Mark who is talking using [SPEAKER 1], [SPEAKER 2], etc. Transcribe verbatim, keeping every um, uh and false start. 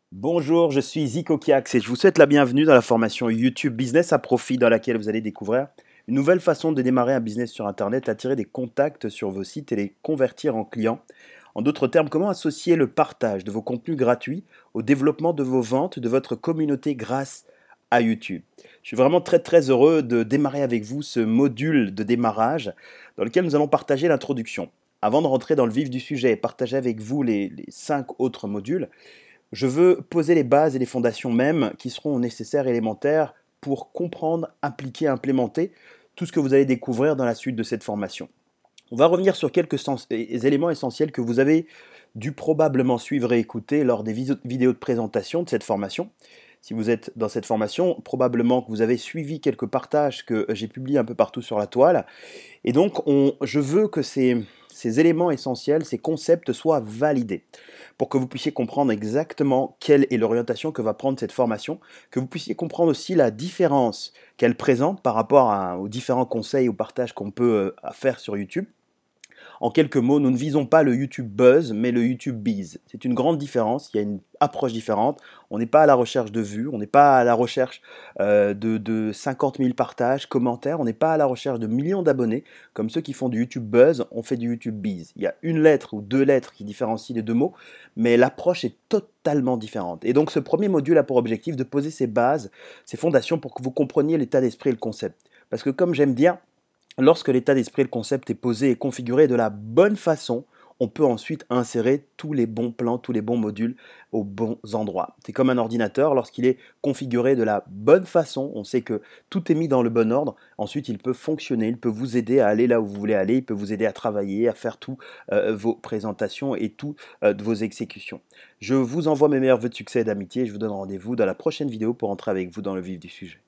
[SPEAKER 1] Bonjour, je suis Zico Kiax et je vous souhaite la bienvenue dans la formation YouTube Business à profit dans laquelle vous allez découvrir une nouvelle façon de démarrer un business sur Internet, attirer des contacts sur vos sites et les convertir en clients. En d'autres termes, comment associer le partage de vos contenus gratuits au développement de vos ventes, de votre communauté grâce à YouTube. Je suis vraiment très très heureux de démarrer avec vous ce module de démarrage dans lequel nous allons partager l'introduction. Avant de rentrer dans le vif du sujet et partager avec vous les, les cinq autres modules, je veux poser les bases et les fondations mêmes qui seront nécessaires et élémentaires pour comprendre, appliquer, implémenter tout ce que vous allez découvrir dans la suite de cette formation. On va revenir sur quelques sens- éléments essentiels que vous avez dû probablement suivre et écouter lors des viso- vidéos de présentation de cette formation. Si vous êtes dans cette formation, probablement que vous avez suivi quelques partages que j'ai publiés un peu partout sur la toile. Et donc, on- je veux que ces, ces éléments essentiels, ces concepts soient validés pour que vous puissiez comprendre exactement quelle est l'orientation que va prendre cette formation, que vous puissiez comprendre aussi la différence qu'elle présente par rapport à- aux différents conseils ou partages qu'on peut euh, faire sur YouTube. En quelques mots, nous ne visons pas le YouTube Buzz, mais le YouTube Biz. C'est une grande différence, il y a une approche différente. On n'est pas à la recherche de vues, on n'est pas à la recherche euh, de, de cinquante mille partages, commentaires, on n'est pas à la recherche de millions d'abonnés, comme ceux qui font du YouTube Buzz, on fait du YouTube Biz. Il y a une lettre ou deux lettres qui différencient les deux mots, mais l'approche est totalement différente. Et donc ce premier module a pour objectif de poser ses bases, ses fondations pour que vous compreniez l'état d'esprit et le concept. Parce que comme j'aime dire, lorsque l'état d'esprit et le concept est posé et configuré de la bonne façon, on peut ensuite insérer tous les bons plans, tous les bons modules aux bons endroits. C'est comme un ordinateur, lorsqu'il est configuré de la bonne façon, on sait que tout est mis dans le bon ordre, ensuite il peut fonctionner, il peut vous aider à aller là où vous voulez aller, il peut vous aider à travailler, à faire tous euh, vos présentations et toutes euh, vos exécutions. Je vous envoie mes meilleurs vœux de succès et d'amitié et je vous donne rendez-vous dans la prochaine vidéo pour entrer avec vous dans le vif du sujet.